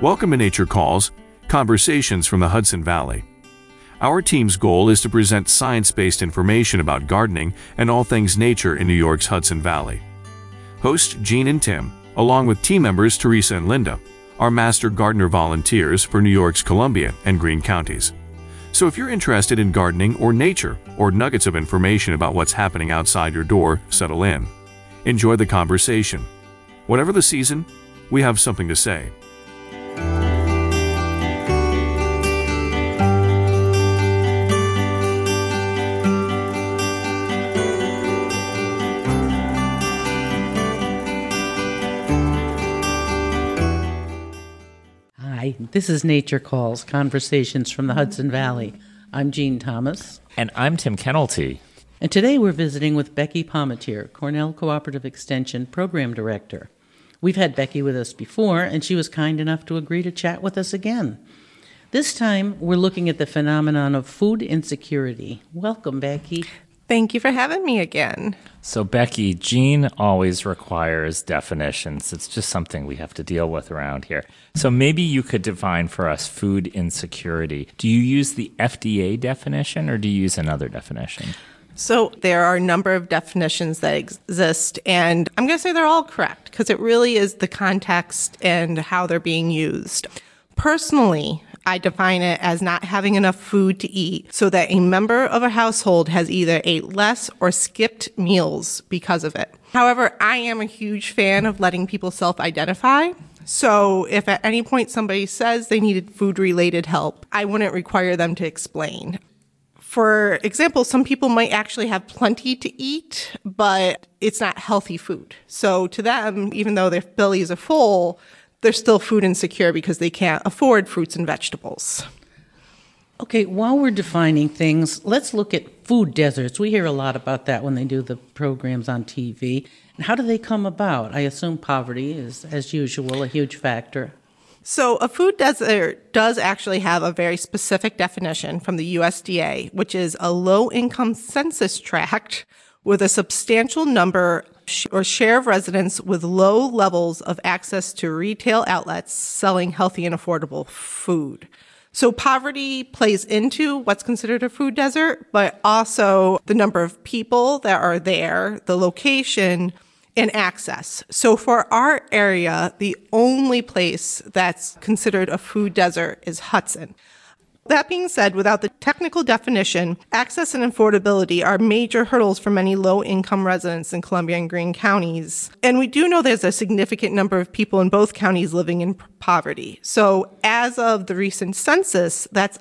Welcome to Nature Calls, Conversations from the Hudson Valley. Our team's goal is to present science-based information about gardening and all things nature in New York's Hudson Valley. Hosts Jean and Tim, along with team members Teresa and Linda, are Master Gardener volunteers for New York's Columbia and Greene counties. So if you're interested in gardening or nature, or nuggets of information about what's happening outside your door, settle in. Enjoy the conversation. Whatever the season, we have something to say. Hi, this is Nature Calls, Conversations from the Hudson Valley. I'm Jean Thomas. And I'm Tim Kennelty. And today we're visiting with Becky Palmatier, Cornell Cooperative Extension Program Director. We've had Becky with us before, and she was kind enough to agree to chat with us again. This time, we're looking at the phenomenon of food insecurity. Welcome, Becky. Thank you for having me again. So, Becky, Jean always requires definitions. It's just something we have to deal with around here. So maybe you could define for us food insecurity. Do you use the FDA definition or do you use another definition? So there are a number of definitions that exist, and I'm going to say they're all correct because it really is the context and how they're being used. Personally, I define it as not having enough food to eat so that a member of a household has either ate less or skipped meals because of it. However, I am a huge fan of letting people self-identify. So if at any point somebody says they needed food-related help, I wouldn't require them to explain. For example, some people might actually have plenty to eat, but it's not healthy food. So to them, even though their bellies are full, they're still food insecure because they can't afford fruits and vegetables. Okay, while we're defining things, let's look at food deserts. We hear a lot about that when they do the programs on TV. And how do they come about? I assume poverty is, as usual, a huge factor. So a food desert does actually have a very specific definition from the USDA, which is a low-income census tract with a substantial number or share of residents with low levels of access to retail outlets selling healthy and affordable food. So poverty plays into what's considered a food desert, but also the number of people that are there, the location, and access. So for our area, the only place that's considered a food desert is Hudson. That being said, without the technical definition, access and affordability are major hurdles for many low-income residents in Columbia and Greene counties. And we do know there's a significant number of people in both counties living in poverty. So as of the recent census, that's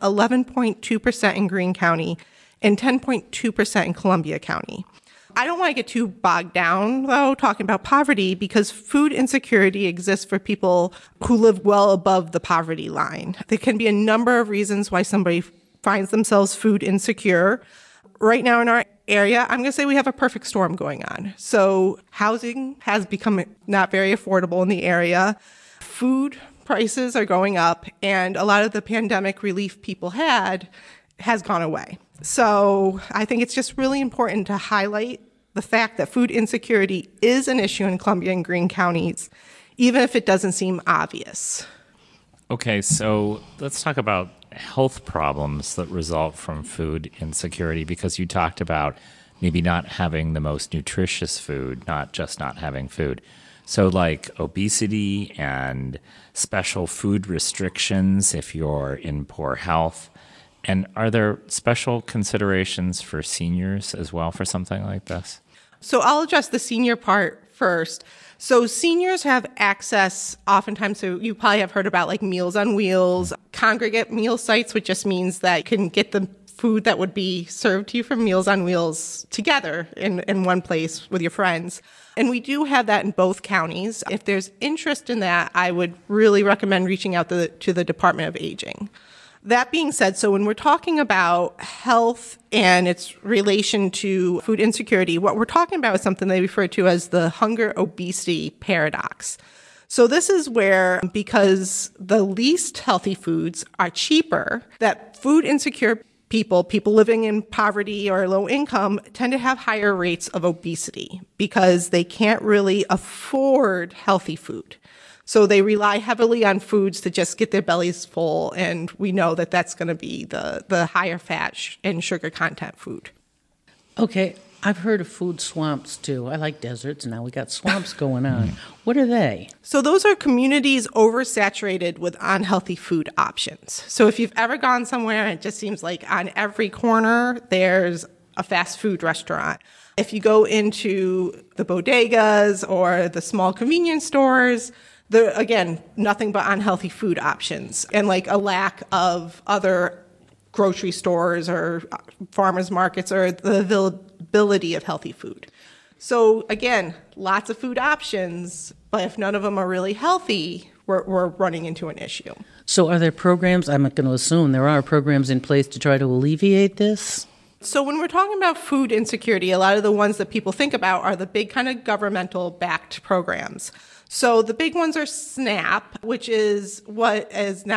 11.2% in Greene County and 10.2% in Columbia County. I don't want to get too bogged down, though, talking about poverty, because food insecurity exists for people who live well above the poverty line. There can be a number of reasons why somebody finds themselves food insecure. Right now in our area, I'm going to say we have a perfect storm going on. So housing has become not very affordable in the area. Food prices are going up, and a lot of the pandemic relief people had has gone away. So I think it's just really important to highlight the fact that food insecurity is an issue in Columbia and Greene counties, even if it doesn't seem obvious. Okay, so let's talk about health problems that result from food insecurity, because you talked about maybe not having the most nutritious food, not just not having food. So like obesity and special food restrictions if you're in poor health. And are there special considerations for seniors as well for something like this? So I'll address the senior part first. So seniors have access oftentimes, so you probably have heard about like Meals on Wheels, congregate meal sites, which just means that you can get the food that would be served to you from Meals on Wheels together in one place with your friends. And we do have that in both counties. If there's interest in that, I would really recommend reaching out to the Department of Aging. That being said, so when we're talking about health and its relation to food insecurity, what we're talking about is something they refer to as the hunger-obesity paradox. So this is where, because the least healthy foods are cheaper, that food insecure people living in poverty or low income tend to have higher rates of obesity because they can't really afford healthy food. So they rely heavily on foods to just get their bellies full, and we know that that's going to be the higher fat and sugar content food. Okay, I've heard of food swamps too. I like deserts, and now we got swamps going on. What are they? So those are communities oversaturated with unhealthy food options. So if you've ever gone somewhere and it just seems like on every corner there's a fast food restaurant. If you go into the bodegas or the small convenience stores, again, nothing but unhealthy food options and like a lack of other grocery stores or farmers markets or the availability of healthy food. So again, lots of food options, but if none of them are really healthy, we're running into an issue. So are there programs, I'm going to assume there are programs in place to try to alleviate this? So when we're talking about food insecurity, a lot of the ones that people think about are the big kind of governmental backed programs. So the big ones are SNAP, which is what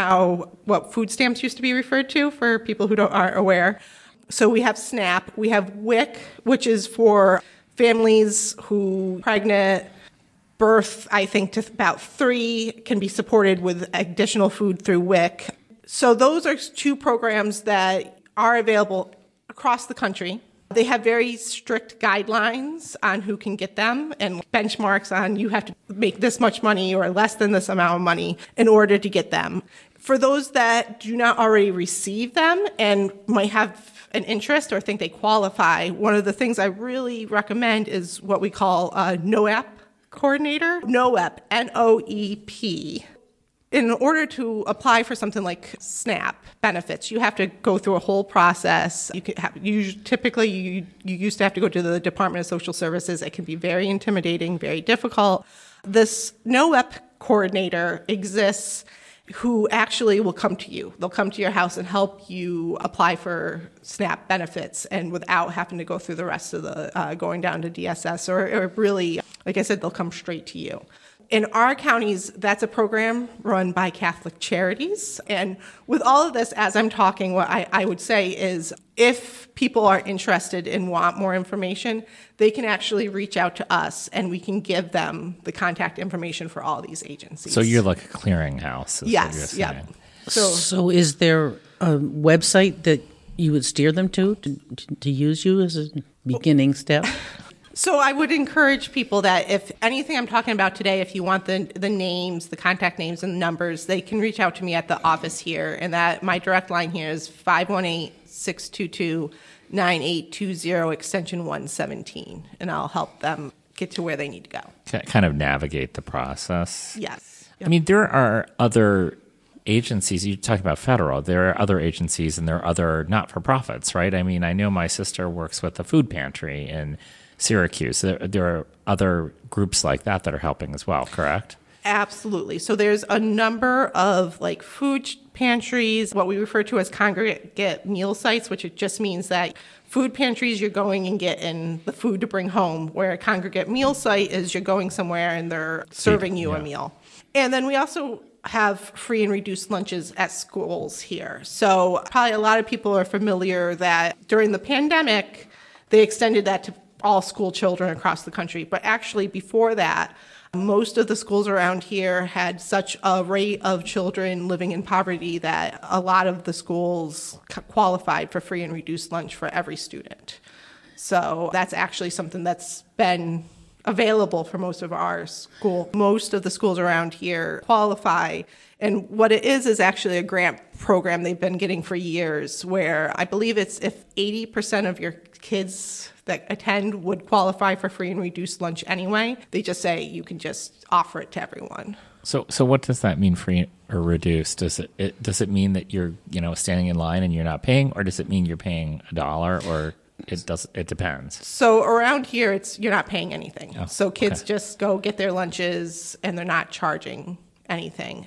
food stamps used to be referred to for people who aren't aware. So we have SNAP, we have WIC, which is for families who pregnant, birth, I think to about 3, can be supported with additional food through WIC. So those are 2 programs that are available across the country. They have very strict guidelines on who can get them and benchmarks on you have to make this much money or less than this amount of money in order to get them. For those that do not already receive them and might have an interest or think they qualify, one of the things I really recommend is what we call a NOEP coordinator. NOEP, N-O-E-P. In order to apply for something like SNAP benefits, you have to go through a whole process. You used to have to go to the Department of Social Services. It can be very intimidating, very difficult. This NOEP coordinator exists who actually will come to you. They'll come to your house and help you apply for SNAP benefits and without having to go through the rest of the going down to DSS or really, like I said, they'll come straight to you. In our counties, that's a program run by Catholic Charities. And with all of this, as I'm talking, what I would say is if people are interested and want more information, they can actually reach out to us and we can give them the contact information for all these agencies. So you're like a clearinghouse. Yes, yeah. So is there a website that you would steer them to use you as a beginning step? So I would encourage people that if anything I'm talking about today, if you want the names, the contact names and numbers, they can reach out to me at the office here. And that my direct line here is 518-622-9820, extension 117. And I'll help them get to where they need to go. Kind of navigate the process. Yes. I mean, there are other agencies. You talk about federal. There are other agencies and there are other not-for-profits, right? I mean, I know my sister works with the food pantry in Syracuse. There are other groups like that are helping as well, correct? Absolutely. So there's a number of like food pantries, what we refer to as congregate meal sites, which it just means that food pantries, you're going and getting the food to bring home, where a congregate meal site is you're going somewhere and they're serving you a meal. And then we also have free and reduced lunches at schools here. So probably a lot of people are familiar that during the pandemic, they extended that to all school children across the country. But actually before that, most of the schools around here had such a rate of children living in poverty that a lot of the schools qualified for free and reduced lunch for every student. So that's actually something that's been available for most of our school. Most of the schools around here qualify. And what it is actually a grant program they've been getting for years, where I believe it's if 80% of your kids that attend would qualify for free and reduced lunch anyway, they just say you can just offer it to everyone. So what does that mean, free or reduced? Does it mean that you're standing in line and you're not paying, or does it mean you're paying $1, or it depends? So around here, you're not paying anything. Oh, so kids just go get their lunches and they're not charging anything.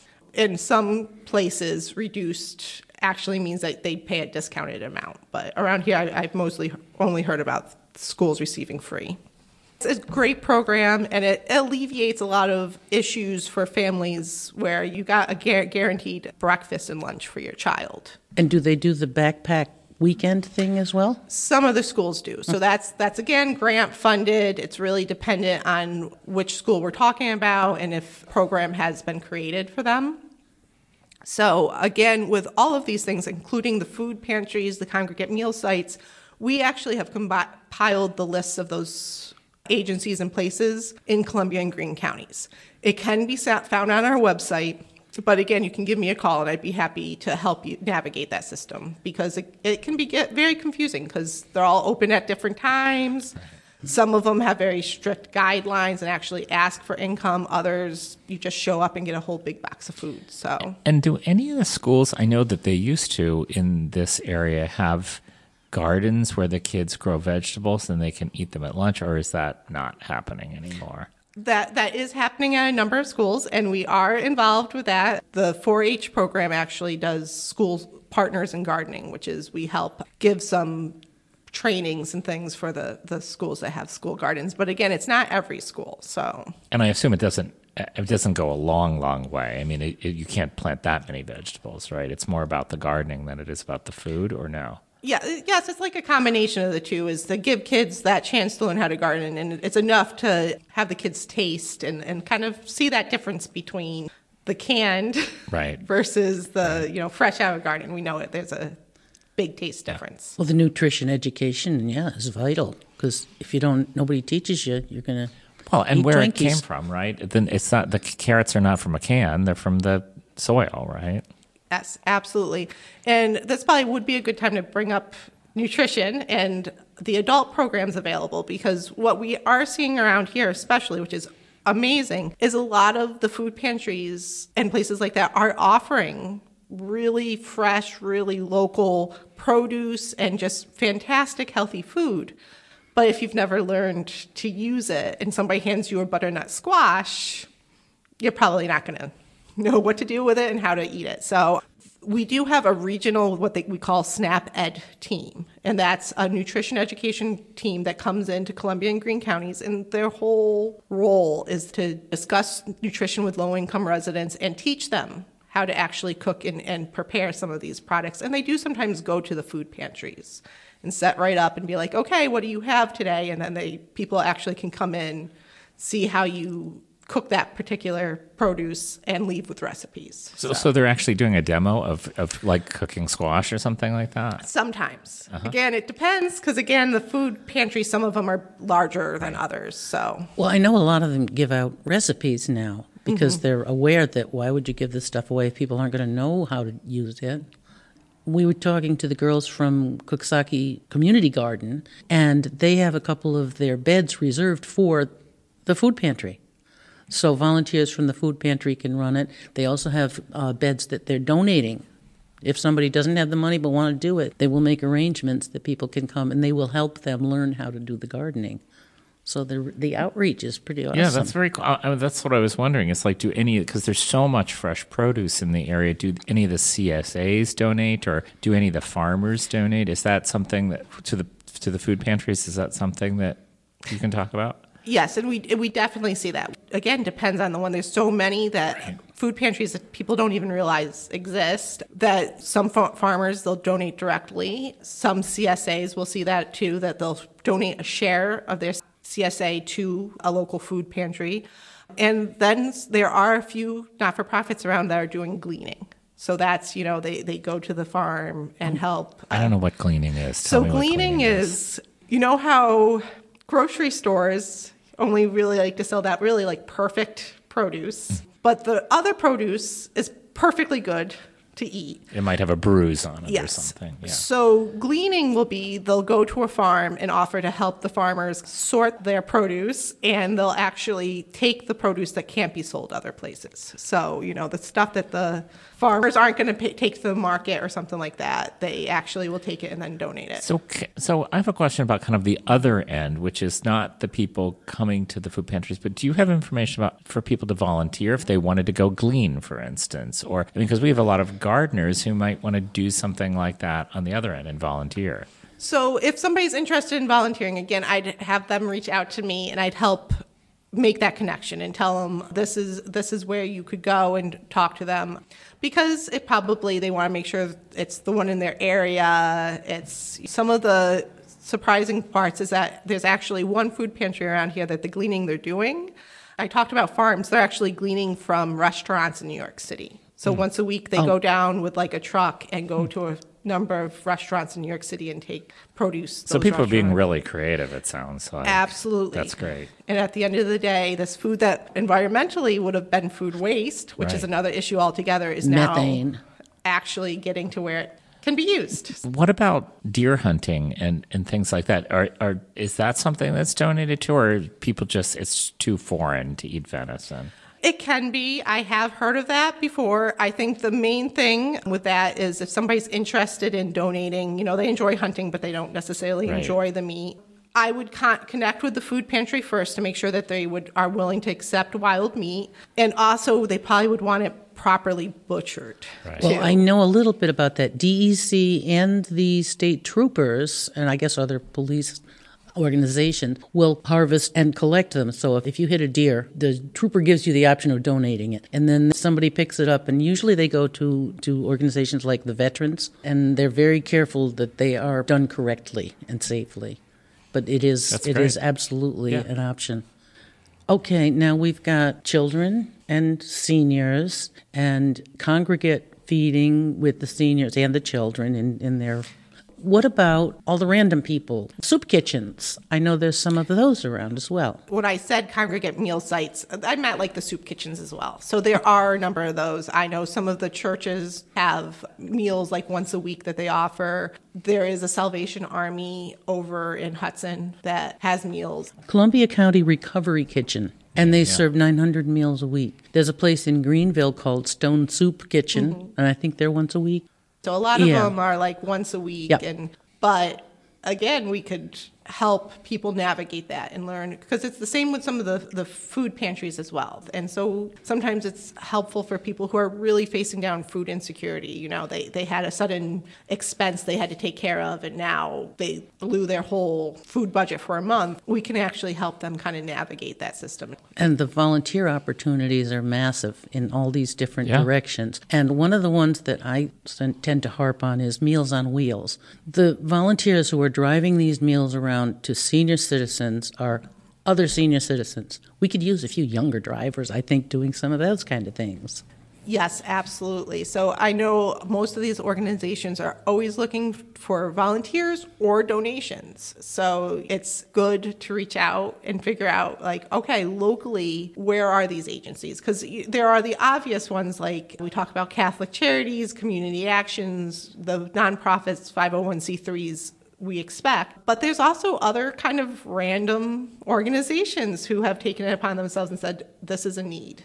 In some places, reduced actually means that they pay a discounted amount. But around here, I've mostly only heard about schools receiving free. It's a great program, and it alleviates a lot of issues for families where you got a guaranteed breakfast and lunch for your child. And do they do the backpack weekend thing as well? Some of the schools do. So that's again grant funded. It's really dependent on which school we're talking about and if a program has been created for them. So again, with all of these things, including the food pantries, the congregate meal sites, we actually have compiled the lists of those agencies and places in Columbia and Greene counties. It can be found on our website, but again, you can give me a call and I'd be happy to help you navigate that system because it can get very confusing because they're all open at different times. Some of them have very strict guidelines and actually ask for income. Others, you just show up and get a whole big box of food. So, and do any of the schools, I know that they used to in this area, have gardens where the kids grow vegetables and they can eat them at lunch, or is that not happening anymore? That is happening at a number of schools, and we are involved with that. The 4-H program actually does school partners in gardening, which is we help give some trainings and things for the schools that have school gardens. But again, it's not every school. So, and I assume it doesn't go a long way. I mean, you can't plant that many vegetables, right? It's more about the gardening than it is about the food, or no? Yeah, yes, it's like a combination of the two, is to give kids that chance to learn how to garden. And it's enough to have the kids taste and kind of see that difference between the canned right. versus the fresh out of garden. We know there's a big taste difference. Well, the nutrition education, is vital because if you don't, nobody teaches you, you're going to and eat where Twinkies. It came from, right? Then it's not, the carrots are not from a can; they're from the soil, right? Yes, absolutely. And this probably would be a good time to bring up nutrition and the adult programs available, because what we are seeing around here, especially, which is amazing, is a lot of the food pantries and places like that are offering really fresh, really local produce and just fantastic healthy food. But if you've never learned to use it and somebody hands you a butternut squash, you're probably not going to know what to do with it and how to eat it. So we do have a regional, we call SNAP Ed team, and that's a nutrition education team that comes into Columbia and Greene counties, and their whole role is to discuss nutrition with low-income residents and teach them how to actually cook and prepare some of these products. And they do sometimes go to the food pantries and set right up and be like, okay, what do you have today? And then people actually can come in, see how you cook that particular produce and leave with recipes. So they're actually doing a demo of like cooking squash or something like that? Sometimes. Again, it depends because, again, the food pantry, some of them are larger than others. So, well, I know a lot of them give out recipes now because they're aware that why would you give this stuff away if people aren't going to know how to use it? We were talking to the girls from Cooksaki Community Garden, and they have a couple of their beds reserved for the food pantry. So volunteers from the food pantry can run it. They also have beds that they're donating. If somebody doesn't have the money but want to do it, they will make arrangements that people can come, and they will help them learn how to do the gardening. So the outreach is pretty awesome. Yeah, that's very cool. That's what I was wondering. It's like, because there's so much fresh produce in the area, do any of the CSAs donate, or do any of the farmers donate? Is that something that to the food pantries? Is that something that you can talk about? Yes, and we definitely see that. Again, depends on the one. There's so many that food pantries that people don't even realize exist, that some farmers, they'll donate directly. Some CSAs will see that too, that they'll donate a share of their CSA to a local food pantry. And then there are a few not-for-profits around that are doing gleaning. So that's, they go to the farm and help. I don't know what gleaning is. So gleaning is, how grocery stores only really like to sell that really like perfect produce, but the other produce is perfectly good to eat. It might have a bruise on it or something. Yeah. So gleaning will be, they'll go to a farm and offer to help the farmers sort their produce, and they'll actually take the produce that can't be sold other places. So, the stuff that the farmers aren't going to take to the market or something like that, they actually will take it and then donate it. So I have a question about kind of the other end, which is not the people coming to the food pantries, but do you have information for people to volunteer if they wanted to go glean, for instance? Or, because we have a lot of gardeners who might want to do something like that on the other end and volunteer. So if somebody's interested in volunteering, again, I'd have them reach out to me and I'd help make that connection and tell them this is where you could go and talk to them, because they want to make sure it's the one in their area. It's some of the surprising parts is that there's actually one food pantry around here that the gleaning they're doing. I talked about farms. They're actually gleaning from restaurants in New York City. So once a week, they go down with like a truck and go to a number of restaurants in New York City and take produce. So people are being really creative, it sounds like. Absolutely. That's great. And at the end of the day, this food that environmentally would have been food waste, which is another issue altogether, is now methane, actually getting to where it can be used. What about deer hunting and things like that? Is that something that's donated to, or people just, it's too foreign to eat venison? It can be. I have heard of that before. I think the main thing with that is if somebody's interested in donating, they enjoy hunting, but they don't necessarily enjoy the meat. I would connect with the food pantry first to make sure that they are willing to accept wild meat. And also, they probably would want it properly butchered. Right. Well, I know a little bit about that. DEC and the state troopers, and I guess other police organization, will harvest and collect them. So if you hit a deer, the trooper gives you the option of donating it. And then somebody picks it up, and usually they go to organizations like the veterans, and they're very careful that they are done correctly and safely. But it is absolutely an option. Okay, now we've got children and seniors and congregate feeding with the seniors and the children in their... What about all the random people? Soup kitchens. I know there's some of those around as well. When I said congregate meal sites, I meant like the soup kitchens as well. So there are a number of those. I know some of the churches have meals like once a week that they offer. There is a Salvation Army over in Hudson that has meals. Columbia County Recovery Kitchen. And they serve 900 meals a week. There's a place in Greenville called Stone Soup Kitchen, and I think they're once a week. So a lot of them are like once a week. Yep. But again, we could help people navigate that and learn, because it's the same with some of the food pantries as well. And so sometimes it's helpful for people who are really facing down food insecurity. They had a sudden expense they had to take care of, and now they blew their whole food budget for a month. We can actually help them kind of navigate that system. And the volunteer opportunities are massive in all these different directions. And one of the ones that I tend to harp on is Meals on Wheels. The volunteers who are driving these meals around to senior citizens are other senior citizens. We could use a few younger drivers, I think, doing some of those kind of things. Yes, absolutely. So I know most of these organizations are always looking for volunteers or donations. So it's good to reach out and figure out, like, okay, locally, where are these agencies? Because there are the obvious ones, like we talk about Catholic Charities, Community Actions, the nonprofits, 501c3s, we expect. But there's also other kind of random organizations who have taken it upon themselves and said, this is a need.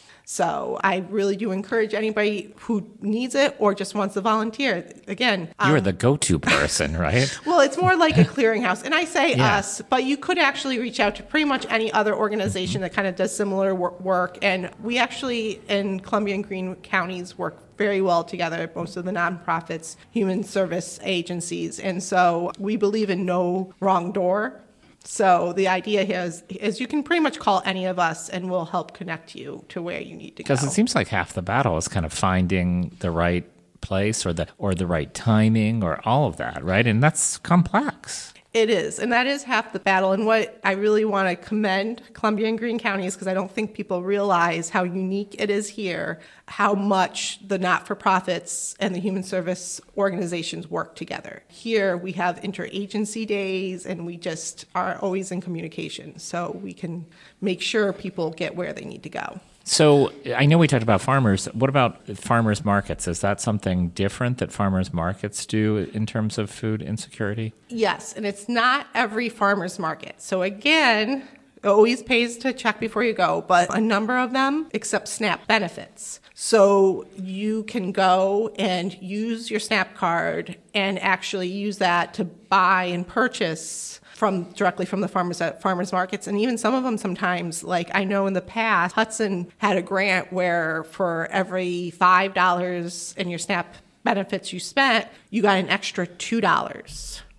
So I really do encourage anybody who needs it or just wants to volunteer. Again, you're the go-to person, right? Well, it's more like a clearinghouse. And I say us, but you could actually reach out to pretty much any other organization that kind of does similar work. And we actually, in Columbia and Greene counties, work very well together, most of the nonprofits, human service agencies. And so we believe in no wrong door. So the idea here is you can pretty much call any of us and we'll help connect you to where you need to go. Because it seems like half the battle is kind of finding the right place or the right timing or all of that, right? And that's complex. It is, and that is half the battle. And what I really want to commend Columbia and Greene counties, because I don't think people realize how unique it is here, how much the not-for-profits and the human service organizations work together. Here we have interagency days, and we just are always in communication, so we can make sure people get where they need to go. So I know we talked about farmers. What about farmers markets? Is that something different that farmers markets do in terms of food insecurity? Yes, and it's not every farmers market. So again, it always pays to check before you go, but a number of them accept SNAP benefits. So you can go and use your SNAP card and actually use that to buy and purchase directly from the farmers at farmers markets. And even some of them sometimes, like I know in the past, Hudson had a grant where for every $5 in your SNAP benefits you spent, you got an extra $2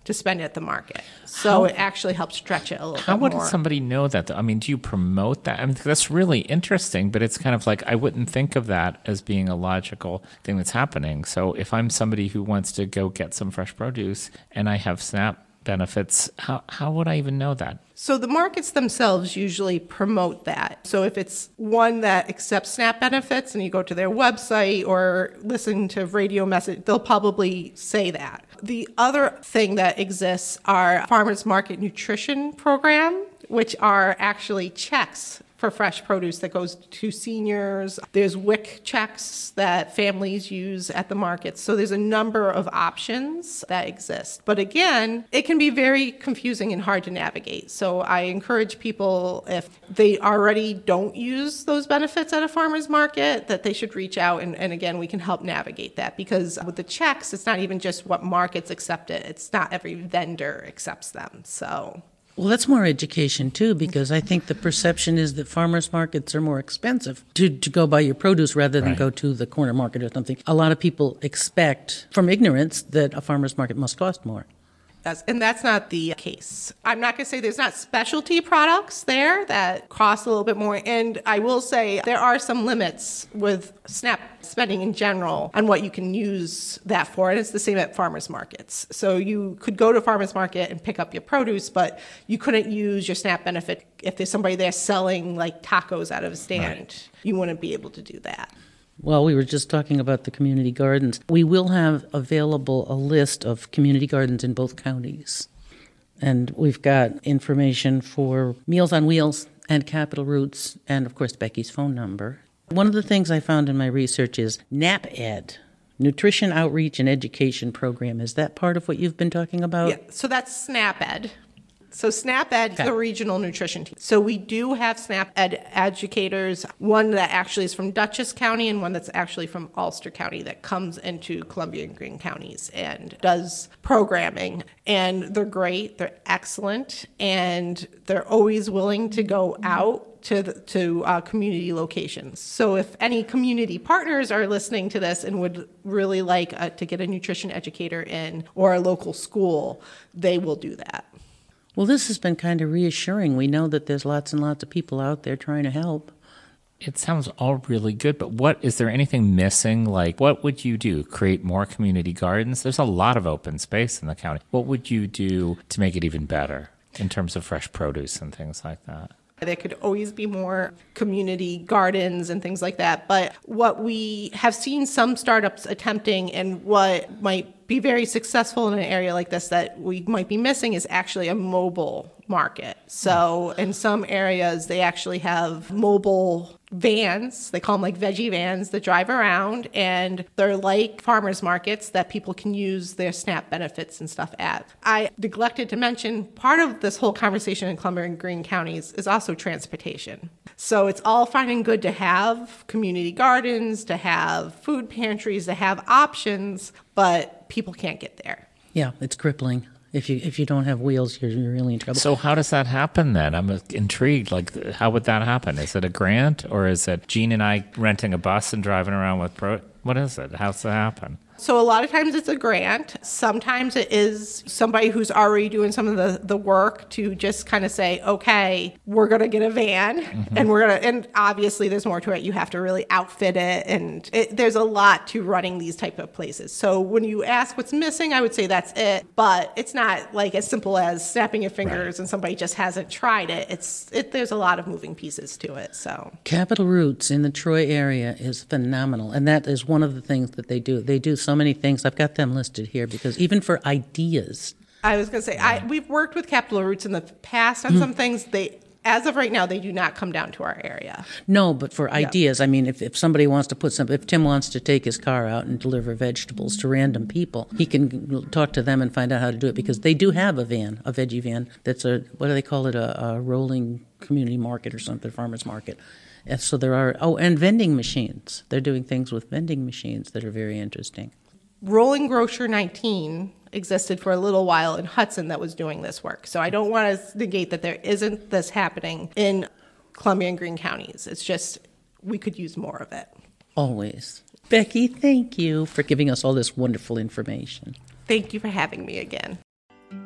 to spend at the market. So it actually helps stretch it a little bit more. How would somebody know that, though? I mean, do you promote that? I mean, that's really interesting, but it's kind of like I wouldn't think of that as being a logical thing that's happening. So if I'm somebody who wants to go get some fresh produce and I have SNAP benefits, how would I even know that? So the markets themselves usually promote that. So if it's one that accepts SNAP benefits and you go to their website or listen to radio message, they'll probably say that. The other thing that exists are farmers market nutrition program, which are actually checks for fresh produce that goes to seniors. There's WIC checks that families use at the markets. So there's a number of options that exist. But again, it can be very confusing and hard to navigate. So I encourage people, if they already don't use those benefits at a farmer's market, that they should reach out. And again, we can help navigate that. Because with the checks, it's not even just what markets accept it. It's not every vendor accepts them. So... Well, that's more education, too, because I think the perception is that farmers markets are more expensive to go buy your produce rather than go to the corner market or something. A lot of people expect, from ignorance, that a farmer's market must cost more. And that's not the case. I'm not going to say there's not specialty products there that cost a little bit more. And I will say there are some limits with SNAP spending in general on what you can use that for. And it's the same at farmers markets. So you could go to a farmers market and pick up your produce, but you couldn't use your SNAP benefit if there's somebody there selling like tacos out of a stand. Right. You wouldn't be able to do that. Well, we were just talking about the community gardens. We will have available a list of community gardens in both counties. And we've got information for Meals on Wheels and Capital Roots and, of course, Becky's phone number. One of the things I found in my research is NAPED, Nutrition Outreach and Education Program. Is that part of what you've been talking about? Yeah, so that's SNAPED. So SNAP-Ed is the regional nutrition team. So we do have SNAP-Ed educators, one that actually is from Dutchess County and one that's actually from Ulster County that comes into Columbia and Greene counties and does programming. And they're great, they're excellent, and they're always willing to go out to community locations. So if any community partners are listening to this and would really like to get a nutrition educator in or a local school, they will do that. Well, this has been kind of reassuring. We know that there's lots and lots of people out there trying to help. It sounds all really good, but is there anything missing? Like, what would you do? Create more community gardens? There's a lot of open space in the county. What would you do to make it even better in terms of fresh produce and things like that? There could always be more community gardens and things like that. But what we have seen some startups attempting and what might be very successful in an area like this that we might be missing is actually a mobile market. So in some areas, they actually have mobile vans. They call them like veggie vans that drive around, and they're like farmers markets that people can use their SNAP benefits and stuff at. I neglected to mention part of this whole conversation in Columbia and Greene counties is also transportation. So it's all fine and good to have community gardens, to have food pantries, to have options, but people can't get there. Yeah, it's crippling. If you don't have wheels, you're really in trouble. So how does that happen then? I'm intrigued. Like, how would that happen? Is it a grant, or is it Gene and I renting a bus and driving around with what is it? How's that happen? So a lot of times it's a grant. Sometimes it is somebody who's already doing some of the work to just kind of say, okay, we're going to get a van and obviously there's more to it. You have to really outfit it, and there's a lot to running these type of places. So when you ask what's missing, I would say that's it, but it's not like as simple as snapping your fingers and somebody just hasn't tried it. There's a lot of moving pieces to it. So Capital Roots in the Troy area is phenomenal, and that is one of the things that they do. They do so many things. I've got them listed here because even for ideas. I was going to say, we've worked with Capital Roots in the past on some things. As of right now, they do not come down to our area. No, but for ideas, I mean, if somebody wants to if Tim wants to take his car out and deliver vegetables to random people, he can talk to them and find out how to do it, because they do have a veggie van that's what do they call it, a rolling community market or something, farmer's market. And so there are, and vending machines. They're doing things with vending machines that are very interesting. Rolling Grocer 19 existed for a little while in Hudson that was doing this work. So I don't want to negate that there isn't this happening in Columbia and Greene counties. It's just we could use more of it. Always. Becky, thank you for giving us all this wonderful information. Thank you for having me again.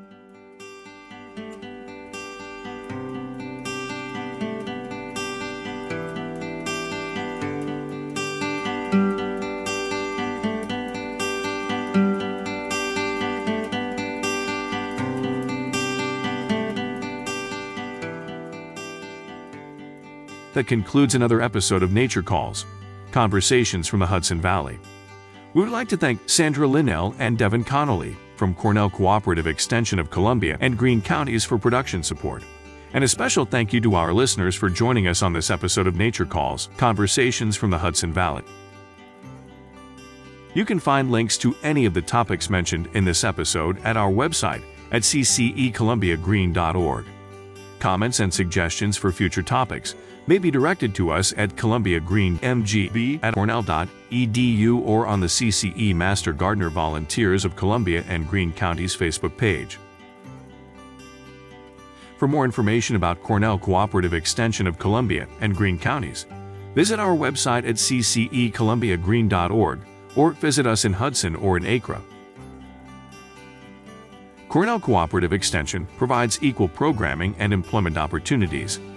that concludes another episode of Nature Calls, Conversations from the Hudson Valley. We would like to thank Sandra Linnell and Devin Connolly from Cornell Cooperative Extension of Columbia and Greene Counties for production support. And a special thank you to our listeners for joining us on this episode of Nature Calls, Conversations from the Hudson Valley. You can find links to any of the topics mentioned in this episode at our website at ccecolumbiagreen.org. Comments and suggestions for future topics may be directed to us at columbiagreenmgb@cornell.edu or on the CCE Master Gardener Volunteers of Columbia and Greene Counties Facebook page. For more information about Cornell Cooperative Extension of Columbia and Greene Counties, visit our website at ccecolumbiagreen.org or visit us in Hudson or in Acra. Cornell Cooperative Extension provides equal programming and employment opportunities